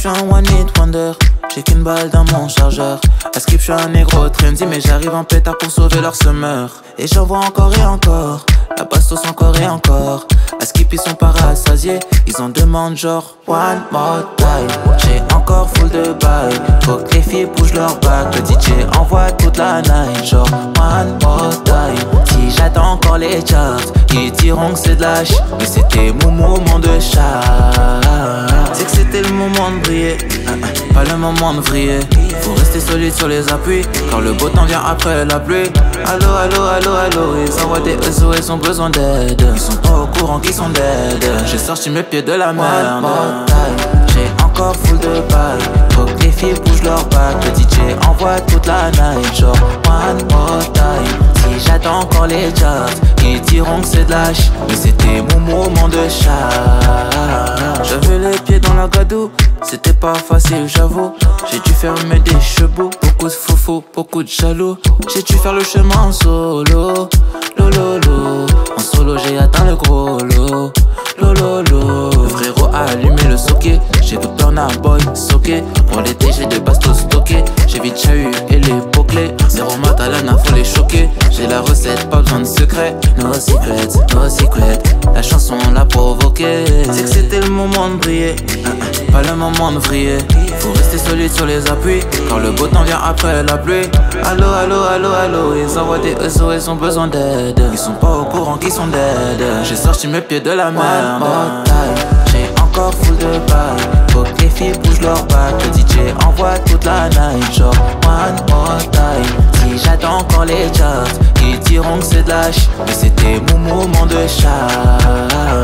suis un one hit wonder. J'ai qu'une balle dans mon chargeur. À skip, je suis un négro trendy, mais j'arrive en pétard pour sauver leur summer. Et j'en vois encore et encore. La bastos encore et encore. À skip, ils sont pas rassasiés. Ils en demandent genre one more time. J'ai encore full de bail. Faut que les filles bougent leur bac. Le DJ envoie toute la night. Genre one more time. Si j'attends encore les charts, ils diront que c'est de lâche. Mais c'était mon moment de chat. C'est que c'était le moment de briller, pas le moment de vriller. Faut rester solide sur les appuis, car le beau temps vient après la pluie. Allo, allo, allo, allo, ils envoient des SOS, ont besoin d'aide. Ils sont pas au courant qu'ils sont dead. J'ai sorti mes pieds de la merde. J'ai encore full de balles. Faut que les filles bougent leur bac. Le DJ envoie toute la night. Genre one more time. Si j'attends encore les charts, ils diront que c'est de lâche. Mais c'était mon moment de chat. J'avais les pieds dans la gadoue, c'était pas facile j'avoue. J'ai dû fermer des chevaux, beaucoup de foufou, beaucoup de jaloux. J'ai dû faire le chemin en solo, lololo. En solo j'ai atteint le gros lot, lololo. Le frérot a allumé le socket, j'ai tout Burna Boy soqué. Pour l'été j'ai des bastos stockés, j'ai vite eu et les pots-clés. Zéro mat à l'ana, faut les choquer. J'ai la recette, pas besoin de secret. No secrets, no secrets. La chanson l'a provoqué. C'est que c'était le moment de briller, pas le moment de vriller. Faut rester solide sur les appuis, car le beau temps vient après la pluie. Allo, allo, allo, allo, ils envoient des SOS, ont besoin d'aide. Ils sont pas au courant qu'ils sont dead. J'ai sorti mes pieds de la merde. J'ai encore full de balles. Faut que les filles bougent leur bac. Le DJ envoie toute la night. Genre one more time. Si j'attends encore les charts, ils diront que c'est de lâche. Mais c'était mon moment de chat.